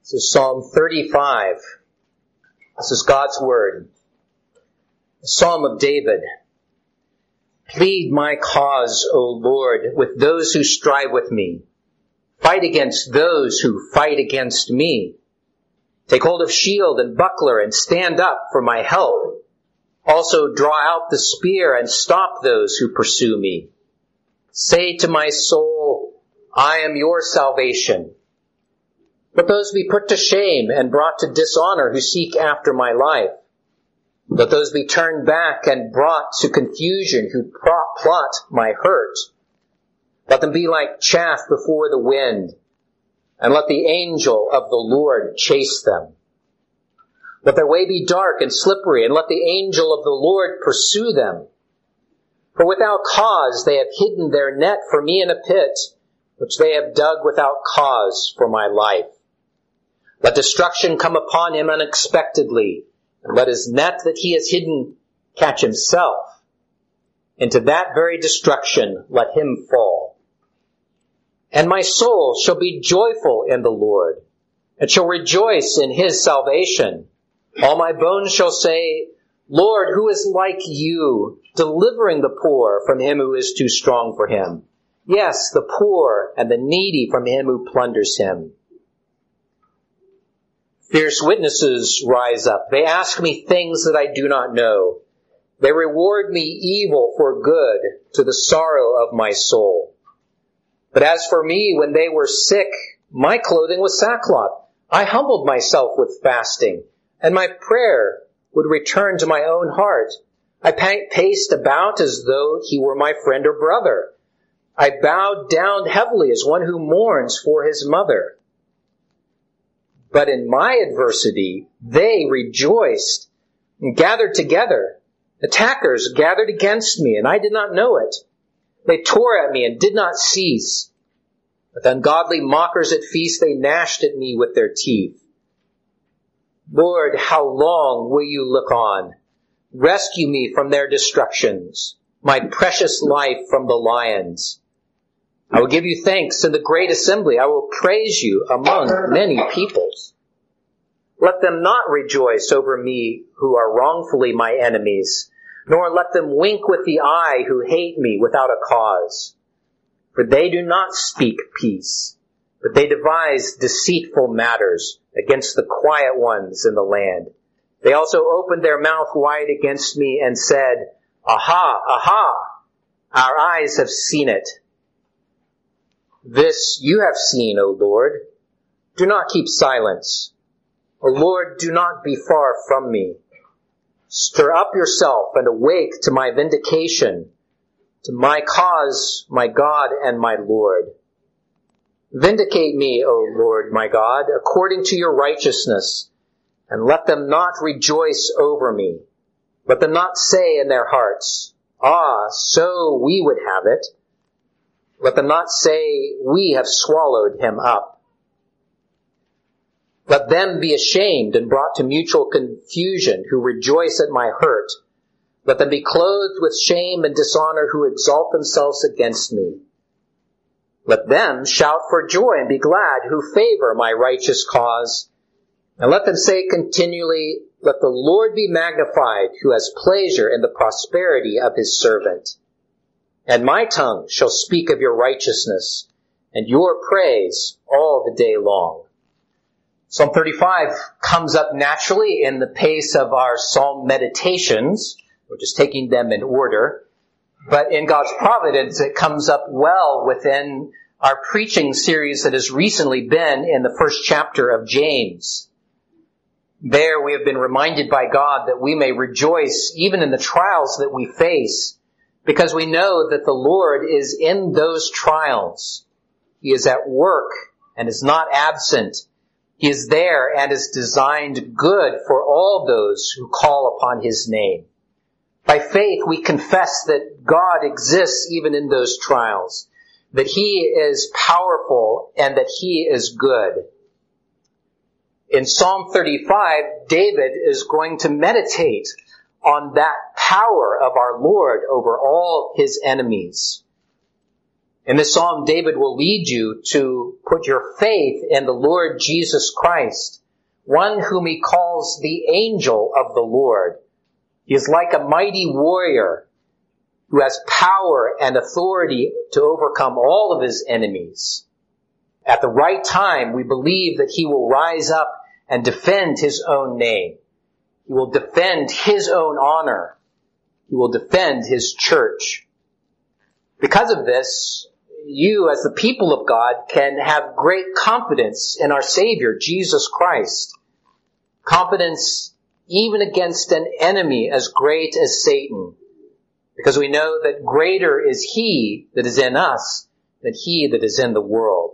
This is Psalm 35. This is God's Word. The Psalm of David. Plead my cause, O Lord, with those who strive with me. Fight against those who fight against me. Take hold of shield and buckler and stand up for my help. Also draw out the spear and stop those who pursue me. Say to my soul, I am your salvation. Let those be put to shame and brought to dishonor who seek after my life. Let those be turned back and brought to confusion who plot my hurt. Let them be like chaff before the wind, and let the angel of the Lord chase them. Let their way be dark and slippery, and let the angel of the Lord pursue them. For without cause they have hidden their net for me in a pit, which they have dug without cause for my life. Let destruction come upon him unexpectedly, and let his net that he has hidden catch himself. Into that very destruction let him fall. And my soul shall be joyful in the Lord, and shall rejoice in his salvation. All my bones shall say, Lord, who is like you, delivering the poor from him who is too strong for him? Yes, the poor and the needy from him who plunders him. Fierce witnesses rise up. They ask me things that I do not know. They reward me evil for good to the sorrow of my soul. But as for me, when they were sick, my clothing was sackcloth. I humbled myself with fasting, and my prayer would return to my own heart. I paced about as though he were my friend or brother. I bowed down heavily as one who mourns for his mother. But in my adversity, they rejoiced and gathered together. Attackers gathered against me, and I did not know it. They tore at me and did not cease. With ungodly mockers at feast, they gnashed at me with their teeth. Lord, how long will you look on? Rescue me from their destructions, my precious life from the lions. I will give you thanks in the great assembly. I will praise you among many peoples. Let them not rejoice over me who are wrongfully my enemies, nor let them wink with the eye who hate me without a cause. For they do not speak peace, but they devise deceitful matters against the quiet ones in the land. They also opened their mouth wide against me and said, Aha, aha, our eyes have seen it. This you have seen, O Lord. Do not keep silence. O Lord, do not be far from me. Stir up yourself and awake to my vindication, to my cause, my God and my Lord. Vindicate me, O Lord, my God, according to your righteousness, and let them not rejoice over me. Let them not say in their hearts, Ah, so we would have it. Let them not say, We have swallowed him up. Let them be ashamed and brought to mutual confusion who rejoice at my hurt. Let them be clothed with shame and dishonor who exalt themselves against me. Let them shout for joy and be glad who favor my righteous cause. And let them say continually, Let the Lord be magnified who has pleasure in the prosperity of his servant. And my tongue shall speak of your righteousness and your praise all the day long. Psalm 35 comes up naturally in the pace of our psalm meditations. We're just taking them in order. But in God's providence, it comes up well within our preaching series that has recently been in the first chapter of James. There we have been reminded by God that we may rejoice even in the trials that we face, because we know that the Lord is in those trials. He is at work and is not absent. He is there and is designed good for all those who call upon his name. By faith, we confess that God exists even in those trials, that he is powerful and that he is good. In Psalm 35, David is going to meditate on that power of our Lord over all his enemies. In this psalm, David will lead you to put your faith in the Lord Jesus Christ, one whom he calls the angel of the Lord. He is like a mighty warrior who has power and authority to overcome all of his enemies. At the right time, we believe that he will rise up and defend his own name. He will defend his own honor. He will defend his church. Because of this, you as the people of God can have great confidence in our Savior, Jesus Christ. Confidence even against an enemy as great as Satan. Because we know that greater is he that is in us than he that is in the world.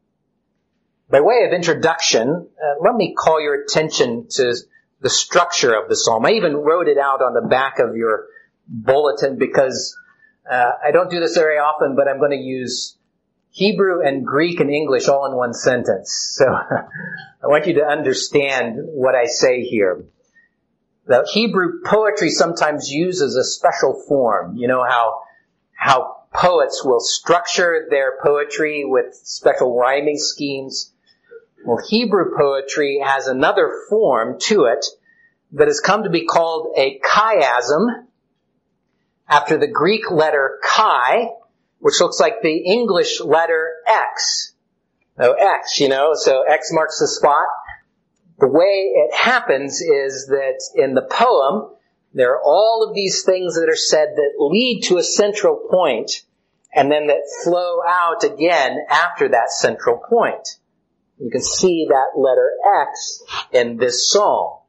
By way of introduction, let me call your attention to the structure of the psalm. I even wrote it out on the back of your bulletin because I don't do this very often, but I'm going to use Hebrew and Greek and English all in one sentence. So I want you to understand what I say here. The Hebrew poetry sometimes uses a special form. You know how poets will structure their poetry with special rhyming schemes. Well, Hebrew poetry has another form to it that has come to be called a chiasm, after the Greek letter chi, which looks like the English letter X. Oh, X, so X marks the spot. The way it happens is that in the poem, there are all of these things that are said that lead to a central point, and then that flow out again after that central point. You can see that letter X in this psalm.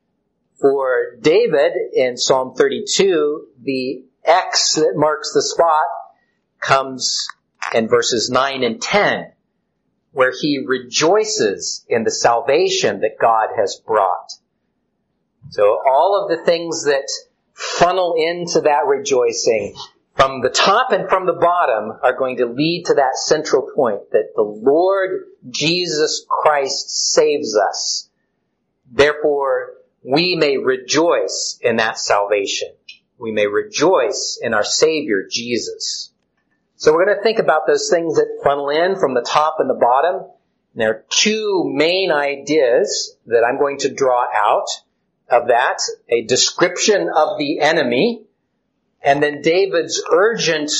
For David, in Psalm 32, the X that marks the spot comes in verses 9 and 10, where he rejoices in the salvation that God has brought. So all of the things that funnel into that rejoicing from the top and from the bottom are going to lead to that central point that the Lord Jesus Christ saves us. Therefore, we may rejoice in that salvation. We may rejoice in our Savior, Jesus. So we're going to think about those things that funnel in from the top and the bottom. And there are two main ideas that I'm going to draw out of that. A description of the enemy, and then David's urgent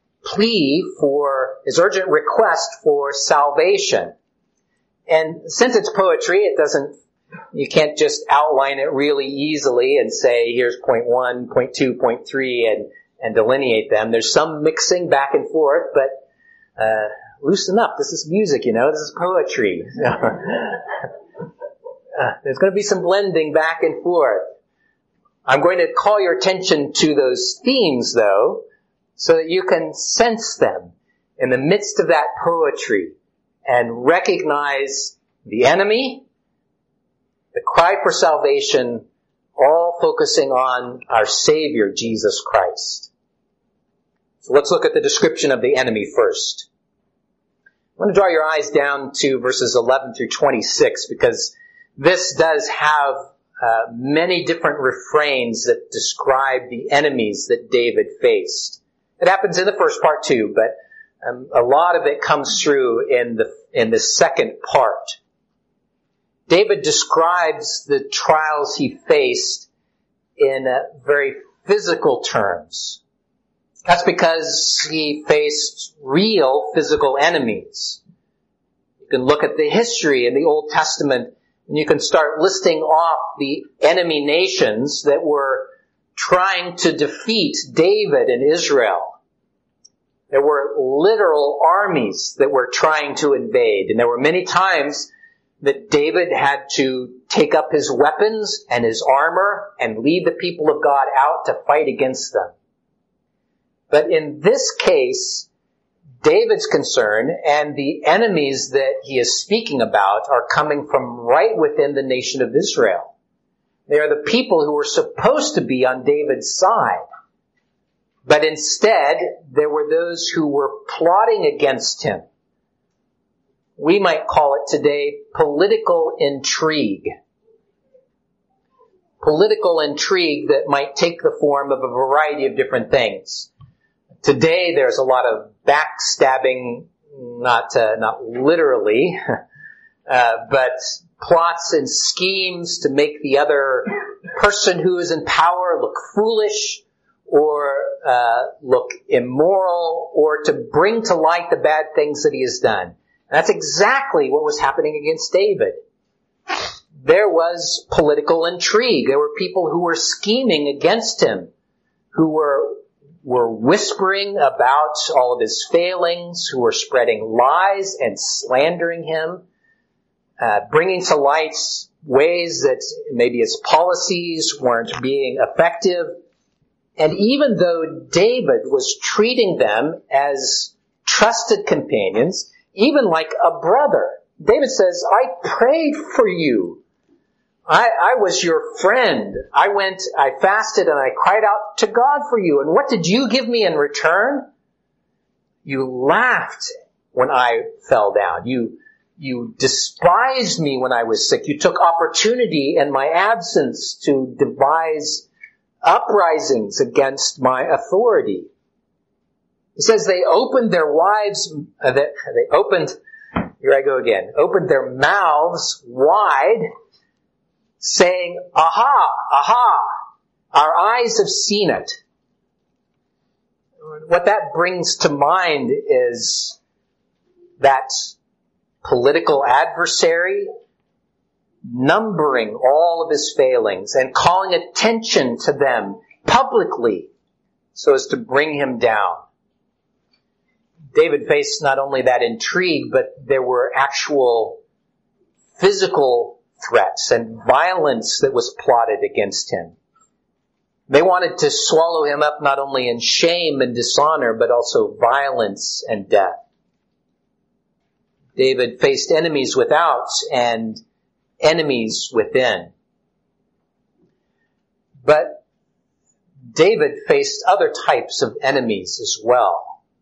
request for salvation. And since it's poetry, you can't just outline it really easily and say, here's point 1, point 2, point 3, and delineate them. There's some mixing back and forth, but loosen up. This is music, this is poetry. There's going to be some blending back and forth. I'm going to call your attention to those themes, though, so that you can sense them in the midst of that poetry and recognize the enemy, the cry for salvation, all focusing on our Savior, Jesus Christ. So let's look at the description of the enemy first. I want to draw your eyes down to verses 11 through 26, because this does have many different refrains that describe the enemies that David faced. It happens in the first part too, but a lot of it comes through in the second part. David describes the trials he faced in very physical terms. That's because he faced real physical enemies. You can look at the history in the Old Testament and you can start listing off the enemy nations that were trying to defeat David and Israel. There were literal armies that were trying to invade, and there were many times that David had to take up his weapons and his armor and lead the people of God out to fight against them. But in this case, David's concern and the enemies that he is speaking about are coming from right within the nation of Israel. They are the people who were supposed to be on David's side. But instead, there were those who were plotting against him. We might call it today political intrigue. Political intrigue that might take the form of a variety of different things. Today there's a lot of backstabbing, not literally, but plots and schemes to make the other person who is in power look foolish or look immoral or to bring to light the bad things that he has done. And that's exactly what was happening against David. There was political intrigue. There were people who were scheming against him, who were whispering about all of his failings, who were spreading lies and slandering him, bringing to light ways that maybe his policies weren't being effective. And even though David was treating them as trusted companions, even like a brother, David says, I prayed for you. I was your friend. I fasted and I cried out to God for you. And what did you give me in return? You laughed when I fell down. You despised me when I was sick. You took opportunity in my absence to devise uprisings against my authority. He says they opened their opened their mouths wide, saying, aha, aha, our eyes have seen it. What that brings to mind is that political adversary numbering all of his failings and calling attention to them publicly so as to bring him down. David faced not only that intrigue, but there were actual physical threats and violence that was plotted against him. They wanted to swallow him up not only in shame and dishonor, but also violence and death. David faced enemies without and enemies within. But David faced other types of enemies as well.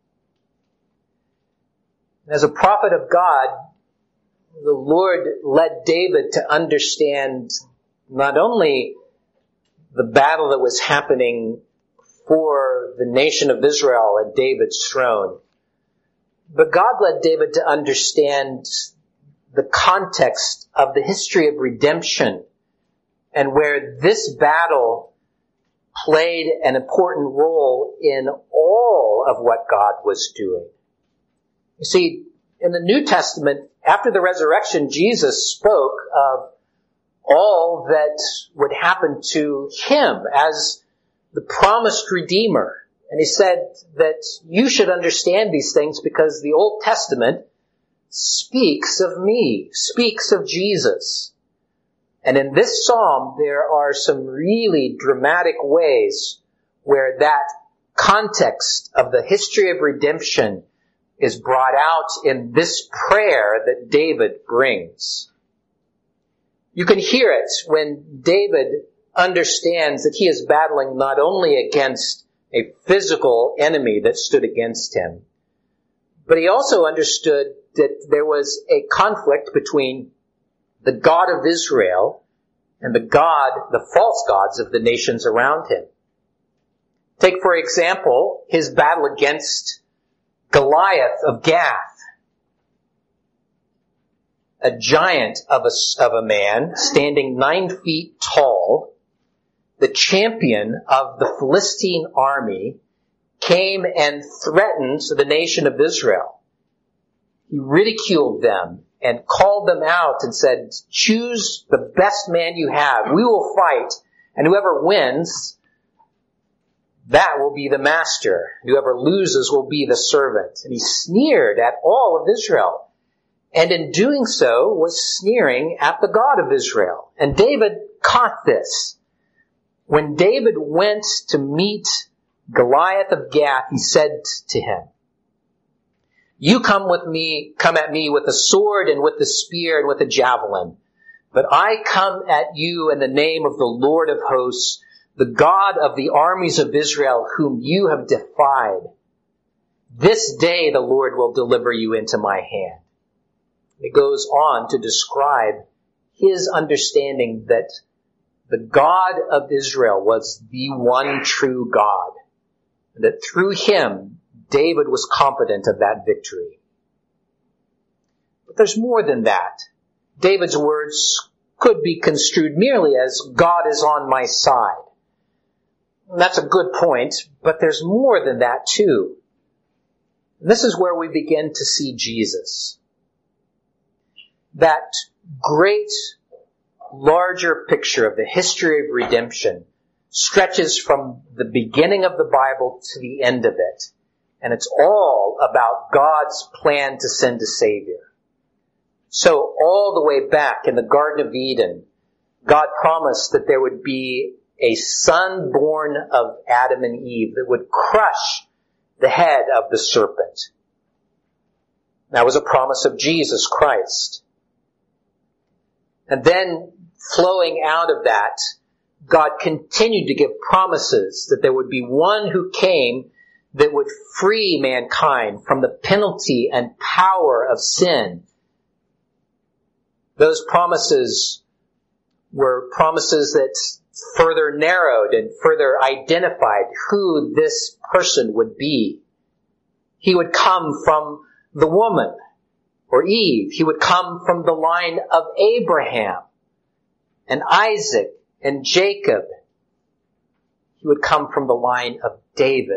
As a prophet of God, the Lord led David to understand not only the battle that was happening for the nation of Israel at David's throne, but God led David to understand the context of the history of redemption and where this battle played an important role in all of what God was doing. You see, in the New Testament, after the resurrection, Jesus spoke of all that would happen to him as the promised Redeemer. And he said that you should understand these things because the Old Testament speaks of me, speaks of Jesus. And in this psalm, there are some really dramatic ways where that context of the history of redemption is brought out in this prayer that David brings. You can hear it when David understands that he is battling not only against a physical enemy that stood against him, but he also understood that there was a conflict between the God of Israel and the false gods of the nations around him. Take, for example, his battle against Goliath of Gath, a giant of a man standing 9 feet tall, the champion of the Philistine army, came and threatened the nation of Israel. He ridiculed them and called them out and said, choose the best man you have. We will fight, and whoever wins, that will be the master. Whoever loses will be the servant. And he sneered at all of Israel. And in doing so, was sneering at the God of Israel. And David caught this. When David went to meet Goliath of Gath, he said to him, you come at me with a sword and with a spear and with a javelin. But I come at you in the name of the Lord of hosts, the God of the armies of Israel, whom you have defied. This day the Lord will deliver you into my hand. It goes on to describe his understanding that the God of Israel was the one true God. that through him, David was confident of that victory. But there's more than that. David's words could be construed merely as, God is on my side. And that's a good point, but there's more than that too. And this is where we begin to see Jesus. That great, larger picture of the history of redemption stretches from the beginning of the Bible to the end of it. And it's all about God's plan to send a Savior. So all the way back in the Garden of Eden, God promised that there would be a son born of Adam and Eve that would crush the head of the serpent. That was a promise of Jesus Christ. And then flowing out of that, God continued to give promises that there would be one who came that would free mankind from the penalty and power of sin. Those promises were promises that further narrowed and further identified who this person would be. He would come from the woman, or Eve. He would come from the line of Abraham and Isaac and Jacob. He would come from the line of David.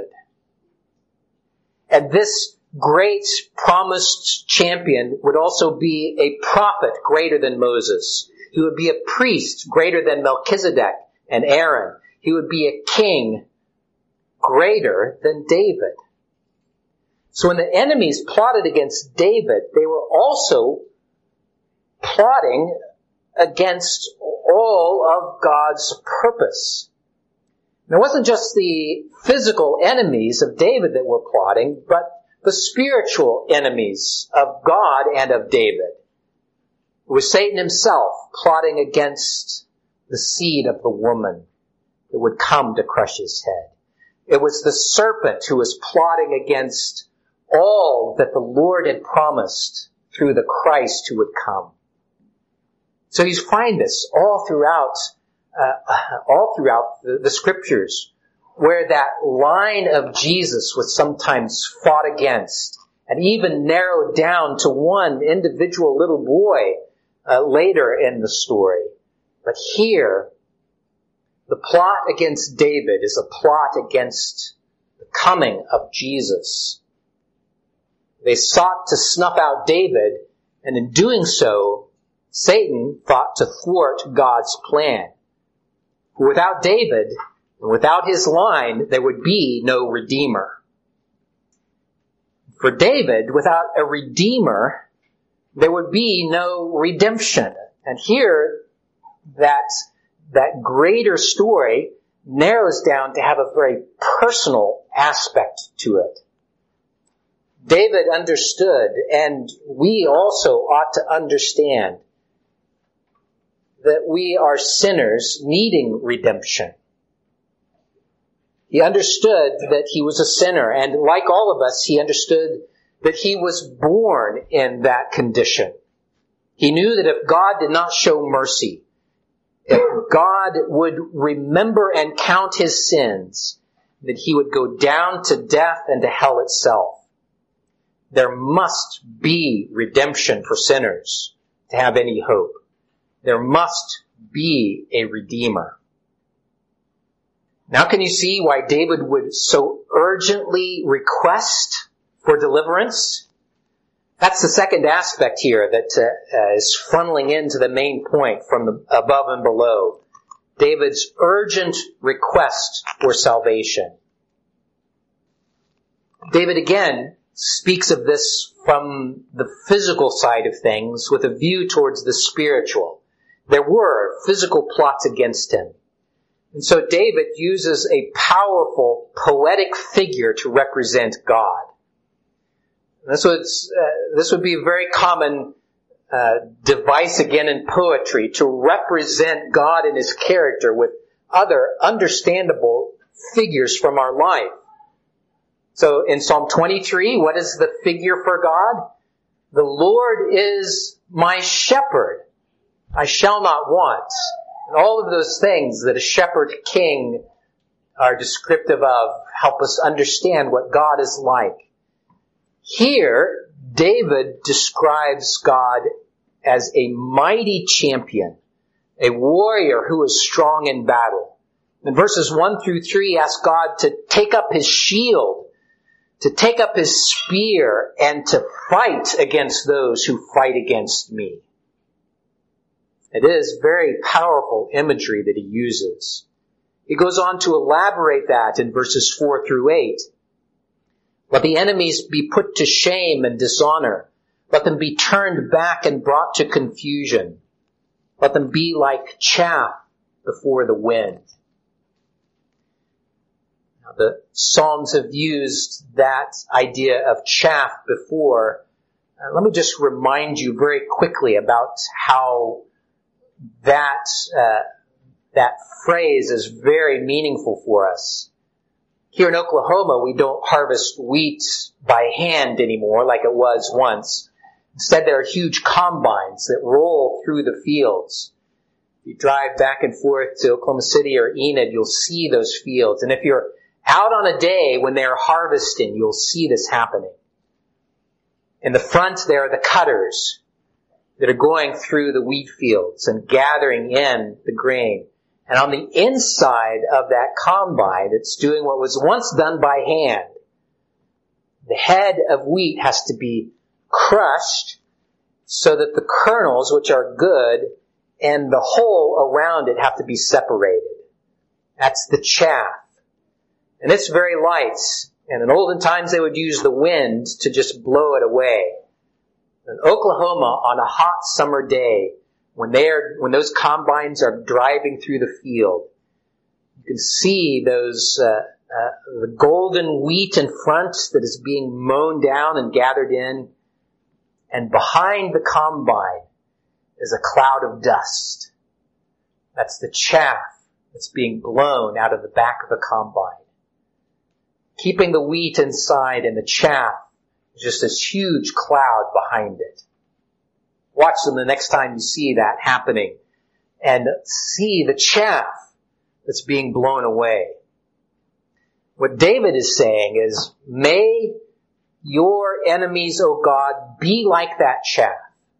And this great promised champion would also be a prophet greater than Moses. He would be a priest greater than Melchizedek and Aaron. He would be a king greater than David. So when the enemies plotted against David, they were also plotting against all of God's purpose. And it wasn't just the physical enemies of David that were plotting, but the spiritual enemies of God and of David. It was Satan himself plotting against the seed of the woman that would come to crush his head. It was the serpent who was plotting against all that the Lord had promised through the Christ who would come. So you find this all throughout the scriptures, where that line of Jesus was sometimes fought against and even narrowed down to one individual little boy later in the story. But here, the plot against David is a plot against the coming of Jesus. They sought to snuff out David, and in doing so, Satan thought to thwart God's plan. Without David, and without his line, there would be no Redeemer. For David, without a Redeemer, there would be no redemption. And here, that greater story narrows down to have a very personal aspect to it. David understood, and we also ought to understand, that we are sinners needing redemption. He understood that he was a sinner, and like all of us, he understood that he was born in that condition. He knew that if God did not show mercy, if God would remember and count his sins, that he would go down to death and to hell itself. There must be redemption for sinners to have any hope. There must be a Redeemer. Now can you see why David would so urgently request for deliverance? That's the second aspect here that is funneling into the main point from the above and below. David's urgent request for salvation. David again speaks of this from the physical side of things with a view towards the spiritual. There were physical plots against him. And so David uses a powerful poetic figure to represent God. This would be a very common device again in poetry, to represent God and his character with other understandable figures from our life. So in Psalm 23, what is the figure for God? The Lord is my shepherd. I shall not want. And all of those things that a shepherd king are descriptive of, help us understand what God is like. Here, David describes God as a mighty champion, a warrior who is strong in battle. In verses 1 through 3, he asks God to take up his shield, to take up his spear, and to fight against those who fight against me. It is very powerful imagery that he uses. He goes on to elaborate that in verses 4 through 8. Let the enemies be put to shame and dishonor. Let them be turned back and brought to confusion. Let them be like chaff before the wind. Now, the Psalms have used that idea of chaff before. Let me just remind you very quickly about how that phrase is very meaningful for us. Here in Oklahoma, we don't harvest wheat by hand anymore like it was once. Instead, there are huge combines that roll through the fields. If you drive back and forth to Oklahoma City or Enid, you'll see those fields. And if you're out on a day when they're harvesting, you'll see this happening. In the front, there are the cutters that are going through the wheat fields and gathering in the grain. And on the inside of that combine, it's doing what was once done by hand. The head of wheat has to be crushed so that the kernels, which are good, and the hull around it have to be separated. That's the chaff. And it's very light. And in olden times, they would use the wind to just blow it away. In Oklahoma, on a hot summer day, when those combines are driving through the field, you can see those the golden wheat in front that is being mown down and gathered in, and behind the combine is a cloud of dust. That's the chaff that's being blown out of the back of the combine. Keeping the wheat inside and the chaff is just this huge cloud behind it. Watch them the next time you see that happening and see the chaff that's being blown away. What David is saying is, may your enemies, O God, be like that chaff.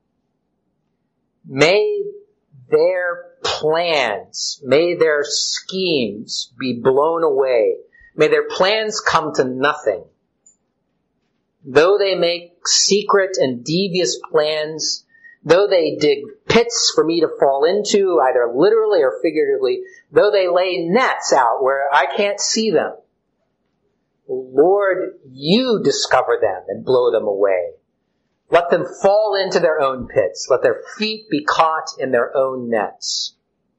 May their plans, may their schemes be blown away. May their plans come to nothing. Though they make secret and devious plans, though they dig pits for me to fall into, either literally or figuratively, though they lay nets out where I can't see them, Lord, you discover them and blow them away. Let them fall into their own pits. Let their feet be caught in their own nets.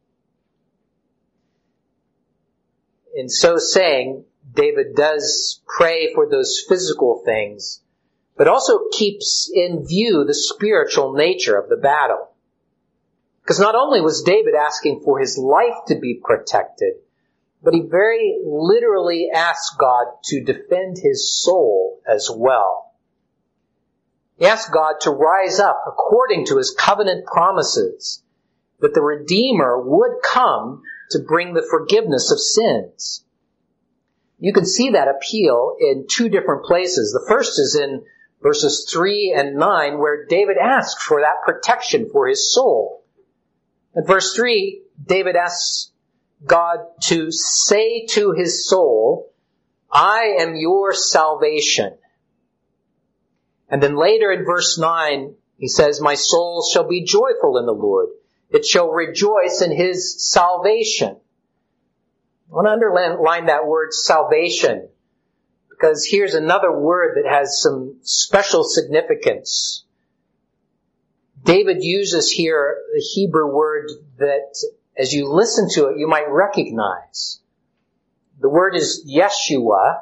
In so saying, David does pray for those physical things, but also keeps in view the spiritual nature of the battle. Because not only was David asking for his life to be protected, but he very literally asked God to defend his soul as well. He asked God to rise up according to his covenant promises, that the Redeemer would come to bring the forgiveness of sins. You can see that appeal in two different places. The first is in verses 3 and 9, where David asks for that protection for his soul. In verse 3, David asks God to say to his soul, I am your salvation. And then later in verse 9, he says, my soul shall be joyful in the Lord. It shall rejoice in his salvation. I want to underline that word salvation, because here's another word that has some special significance. David uses here the Hebrew word that, as you listen to it, you might recognize. The word is Yeshua,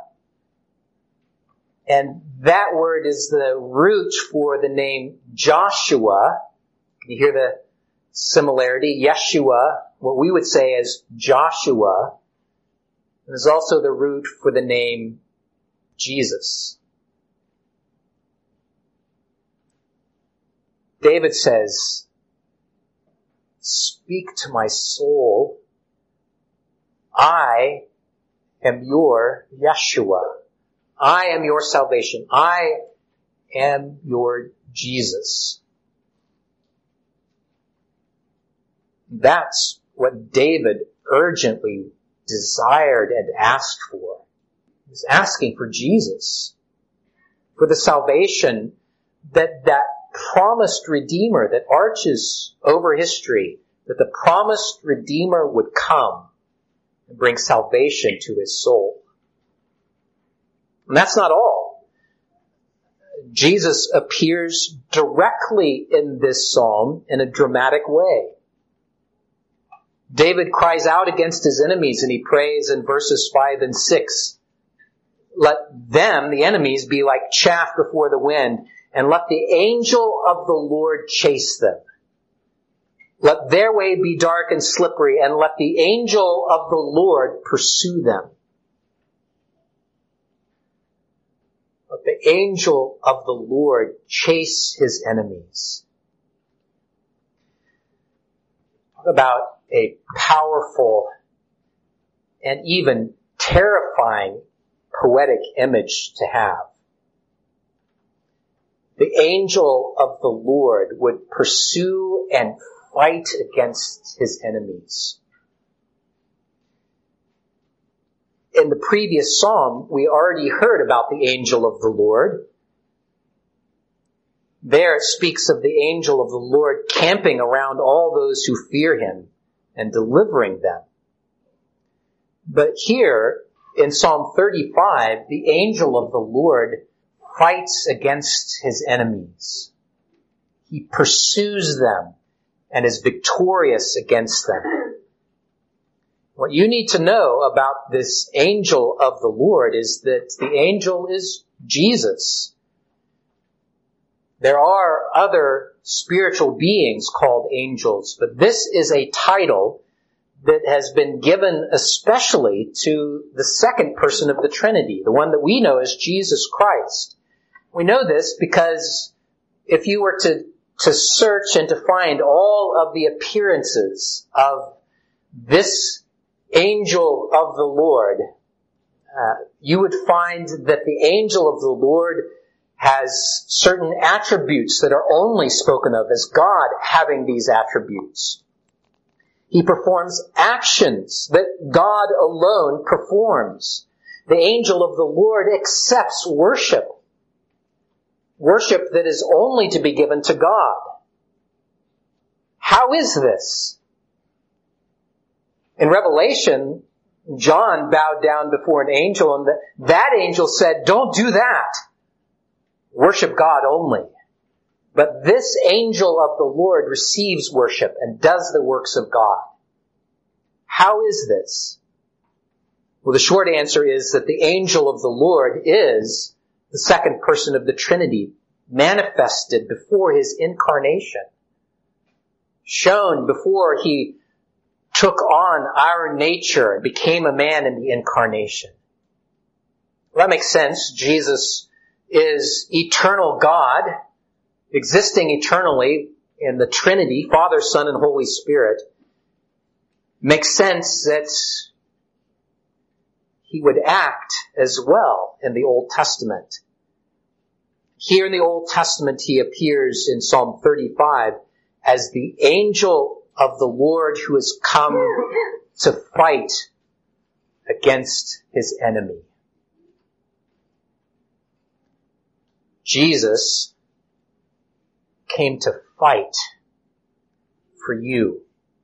and that word is the root for the name Joshua. You hear the similarity? Yeshua, what we would say is Joshua, is also the root for the name Jesus. David says, speak to my soul. I am your Yeshua. I am your salvation. I am your Jesus. That's what David urgently desired and asked for. He was asking for Jesus, for the salvation that promised Redeemer that arches over history, that the promised Redeemer would come and bring salvation to his soul. And that's not all. Jesus appears directly in this psalm in a dramatic way. David cries out against his enemies, and he prays in verses 5 and 6, "Let them," the enemies, "be like chaff before the wind, and let the angel of the Lord chase them. Let their way be dark and slippery, and let the angel of the Lord pursue them." Let the angel of the Lord chase his enemies. Talk about a powerful and even terrifying poetic image to have. The angel of the Lord would pursue and fight against his enemies. In the previous psalm, we already heard about the angel of the Lord. There it speaks of the angel of the Lord camping around all those who fear him and delivering them. But here, in Psalm 35, the angel of the Lord fights against his enemies. He pursues them and is victorious against them. What you need to know about this angel of the Lord is that the angel is Jesus. There are other spiritual beings called angels, but this is a title that has been given especially to the second person of the Trinity, the one that we know as Jesus Christ. We know this because if you were to search and to find all of the appearances of this angel of the Lord, you would find that the angel of the Lord has certain attributes that are only spoken of as God having these attributes. He performs actions that God alone performs. The angel of the Lord accepts worship. Worship that is only to be given to God. How is this? In Revelation, John bowed down before an angel, and that angel said, "Don't do that. Worship God only." But this angel of the Lord receives worship and does the works of God. How is this? Well, the short answer is that the angel of the Lord is the second person of the Trinity, manifested before his incarnation, shown before he took on our nature and became a man in the incarnation. Well, that makes sense. Jesus is eternal God, existing eternally in the Trinity, Father, Son, and Holy Spirit. Makes sense that he would act as well in the Old Testament. Here in the Old Testament, he appears in Psalm 35 as the angel of the Lord who has come to fight against his enemy. Jesus came to fight for you.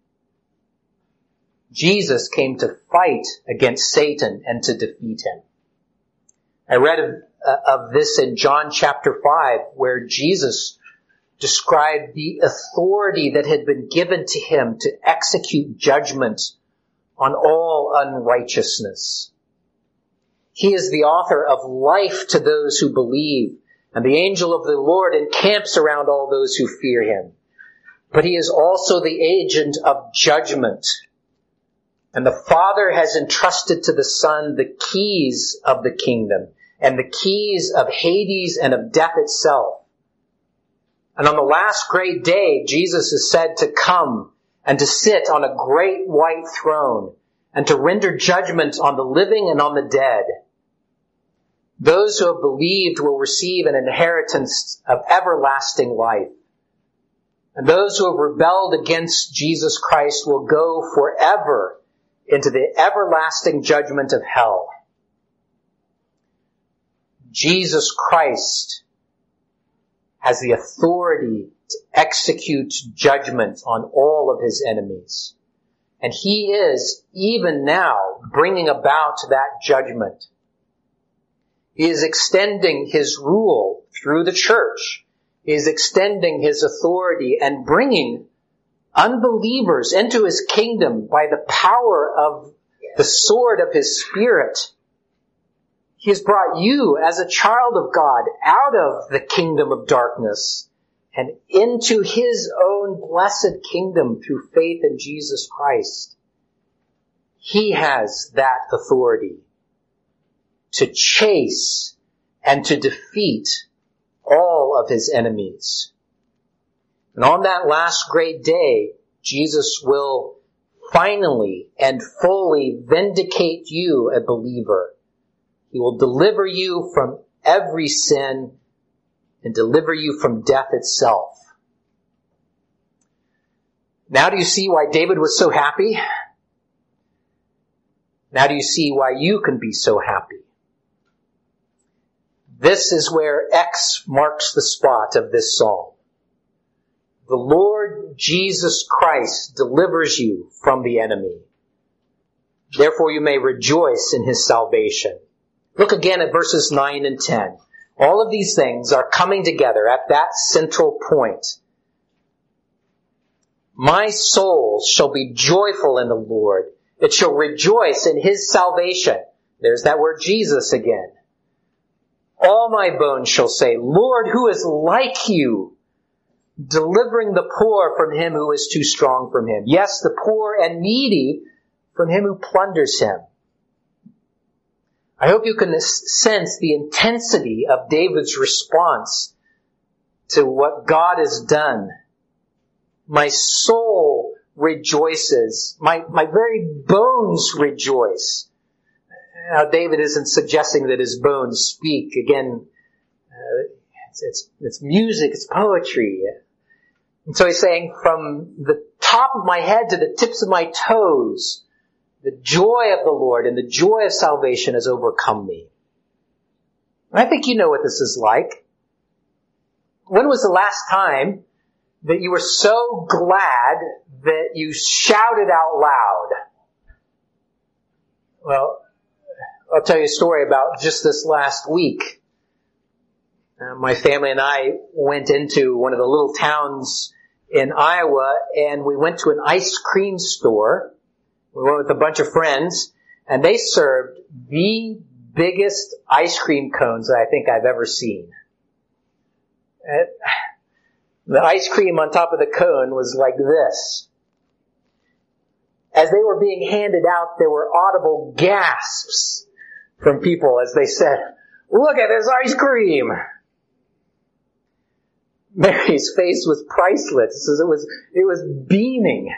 Jesus came to fight against Satan and to defeat him. I read of this in John chapter 5, where Jesus described the authority that had been given to him to execute judgment on all unrighteousness. He is the author of life to those who believe, and the angel of the Lord encamps around all those who fear him. But he is also the agent of judgment. And the Father has entrusted to the Son the keys of the kingdom and the keys of Hades and of death itself. And on the last great day, Jesus is said to come and to sit on a great white throne, and to render judgment on the living and on the dead. Those who have believed will receive an inheritance of everlasting life. And those who have rebelled against Jesus Christ will go forever into the everlasting judgment of hell. Jesus Christ has the authority to execute judgment on all of his enemies. And he is, even now, bringing about that judgment. He is extending his rule through the church. He is extending his authority and bringing unbelievers into his kingdom by the power of the sword of his Spirit. He has brought you as a child of God out of the kingdom of darkness and into his own blessed kingdom through faith in Jesus Christ. He has that authority to chase and to defeat all of his enemies. And on that last great day, Jesus will finally and fully vindicate you, a believer. He will deliver you from every sin and deliver you from death itself. Now do you see why David was so happy? Now do you see why you can be so happy? This is where X marks the spot of this psalm. The Lord Jesus Christ delivers you from the enemy. Therefore you may rejoice in his salvation. Look again at verses 9 and 10. All of these things are coming together at that central point. My soul shall be joyful in the Lord. It shall rejoice in his salvation. There's that word Jesus again. All my bones shall say, Lord, who is like you, delivering the poor from him who is too strong from him. Yes, the poor and needy from him who plunders him. I hope you can sense the intensity of David's response to what God has done. My soul rejoices. My very bones rejoice. Now, David isn't suggesting that his bones speak. Again, it's music, it's poetry. And so he's saying, from the top of my head to the tips of my toes, the joy of the Lord and the joy of salvation has overcome me. And I think you know what this is like. When was the last time that you were so glad that you shouted out loud? Well, I'll tell you a story about just this last week. My family and I went into one of the little towns in Iowa, and we went to an ice cream store. We went with a bunch of friends, and they served the biggest ice cream cones that I think I've ever seen. The ice cream on top of the cone was like this. As they were being handed out, there were audible gasps from people as they said, "Look at this ice cream!" Mary's face was priceless. It was beaming.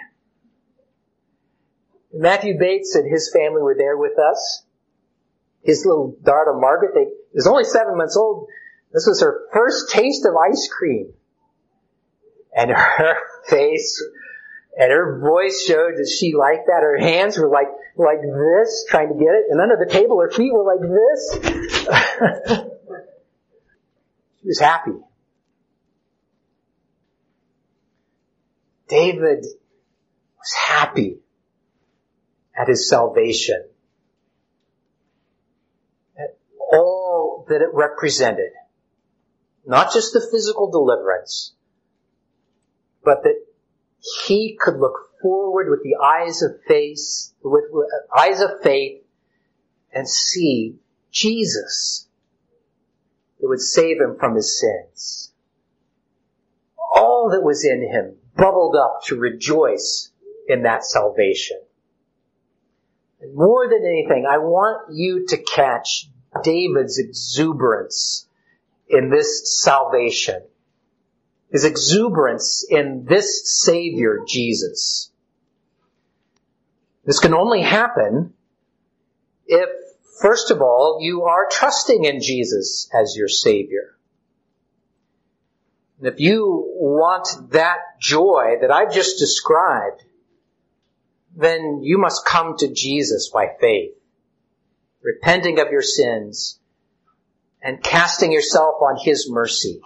Matthew Bates and his family were there with us. His little daughter Margaret, was only 7 months old. This was her first taste of ice cream. And her face and her voice showed that she liked that. Her hands were like this, trying to get it. And under the table, her feet were like this. She was happy. David was happy at his salvation. At all that it represented. Not just the physical deliverance, but that he could look forward with the eyes of faith and see Jesus that would save him from his sins. All that was in him bubbled up to rejoice in that salvation. And more than anything, I want you to catch David's exuberance in this salvation. His exuberance in this Savior, Jesus. This can only happen if, first of all, you are trusting in Jesus as your Savior. And if you want that joy that I've just described, then you must come to Jesus by faith, repenting of your sins and casting yourself on His mercy.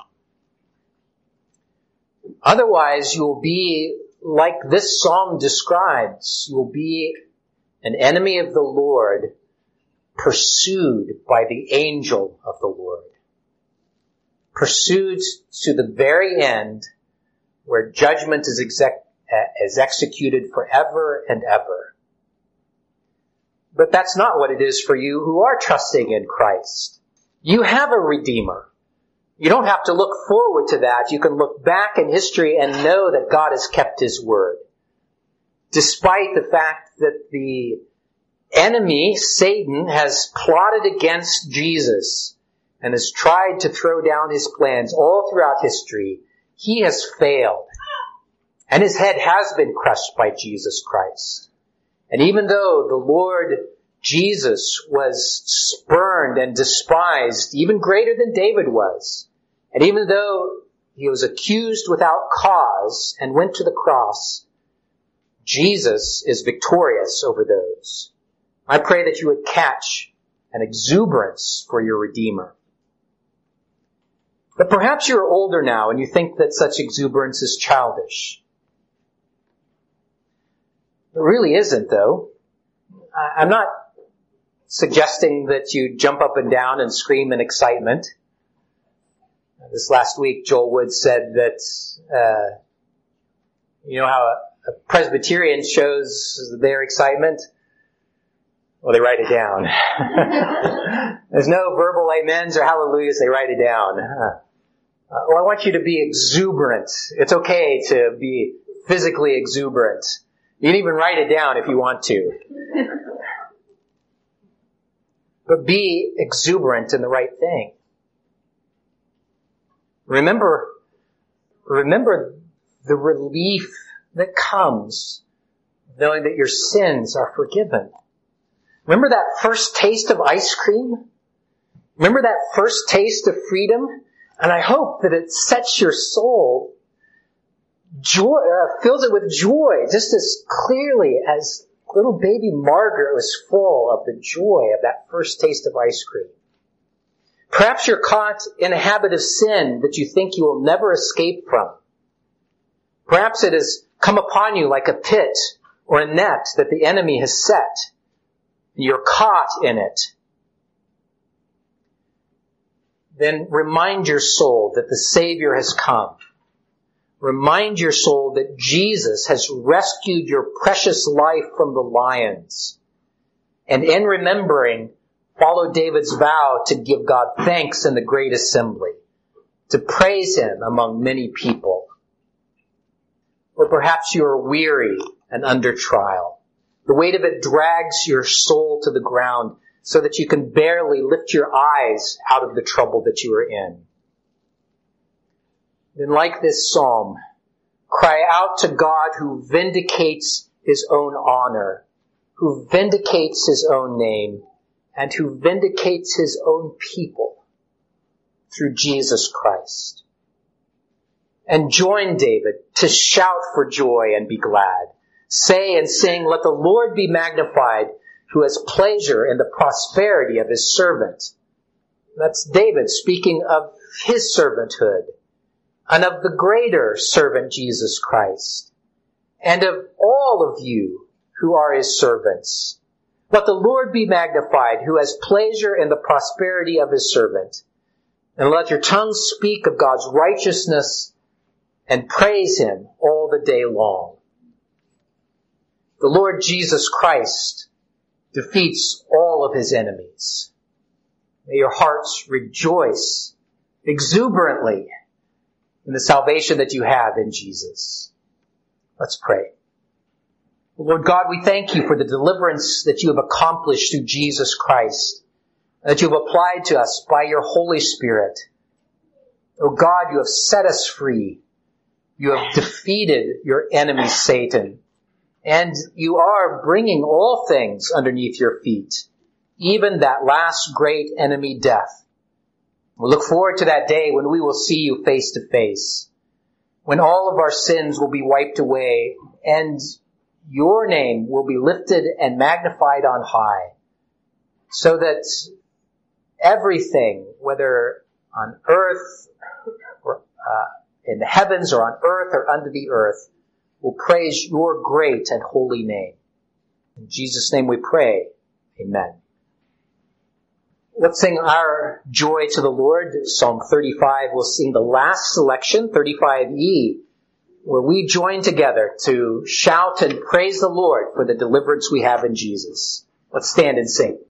Otherwise, you will be like this psalm describes. You will be an enemy of the Lord, pursued by the angel of the Lord. Pursued to the very end, where judgment is executed forever and ever. But that's not what it is for you who are trusting in Christ. You have a Redeemer. You don't have to look forward to that. You can look back in history and know that God has kept His word. Despite the fact that the enemy, Satan, has plotted against Jesus and has tried to throw down his plans all throughout history, he has failed. And his head has been crushed by Jesus Christ. And even though the Lord Jesus was spurned and despised, even greater than David was, and even though he was accused without cause and went to the cross, Jesus is victorious over those. I pray that you would catch an exuberance for your Redeemer. But perhaps you're older now and you think that such exuberance is childish. It really isn't, though. I'm not suggesting that you jump up and down and scream in excitement. This last week, Joel Wood said that, you know how a Presbyterian shows their excitement? Well, they write it down. There's no verbal amens or hallelujahs, they write it down. Well, I want you to be exuberant. It's okay to be physically exuberant. You can even write it down if you want to. But be exuberant in the right thing. Remember the relief that comes knowing that your sins are forgiven. Remember that first taste of ice cream? Remember that first taste of freedom? And I hope that it sets your soul, fills it with joy, just as clearly as little baby Margaret was full of the joy of that first taste of ice cream. Perhaps you're caught in a habit of sin that you think you will never escape from. Perhaps it has come upon you like a pit or a net that the enemy has set. You're caught in it. Then remind your soul that the Savior has come. Remind your soul that Jesus has rescued your precious life from the lions. And in remembering, follow David's vow to give God thanks in the great assembly, to praise Him among many people. Or perhaps you are weary and under trial. The weight of it drags your soul to the ground so that you can barely lift your eyes out of the trouble that you are in. Then, like this psalm, cry out to God who vindicates His own honor, who vindicates His own name, and who vindicates His own people through Jesus Christ. And join David to shout for joy and be glad. Say and sing, let the Lord be magnified, who has pleasure in the prosperity of His servant. That's David speaking of his servanthood, and of the greater servant Jesus Christ, and of all of you who are His servants. Let the Lord be magnified, who has pleasure in the prosperity of His servant. And let your tongues speak of God's righteousness and praise Him all the day long. The Lord Jesus Christ defeats all of His enemies. May your hearts rejoice exuberantly in the salvation that you have in Jesus. Let's pray. Lord God, we thank You for the deliverance that You have accomplished through Jesus Christ, that You have applied to us by Your Holy Spirit. Oh God, You have set us free. You have defeated Your enemy, Satan, And you are bringing all things underneath your feet, even that last great enemy, death. We look forward to that day when we will see you face to face, when all of our sins will be wiped away and your name will be lifted and magnified on high, so that everything, whether on earth or in the heavens or on earth or under the earth, will praise your great and holy name. In Jesus' name we pray. Amen. Let's sing our joy to the Lord. Psalm 35, we'll sing the last selection, 35E, where we join together to shout and praise the Lord for the deliverance we have in Jesus. Let's stand and sing.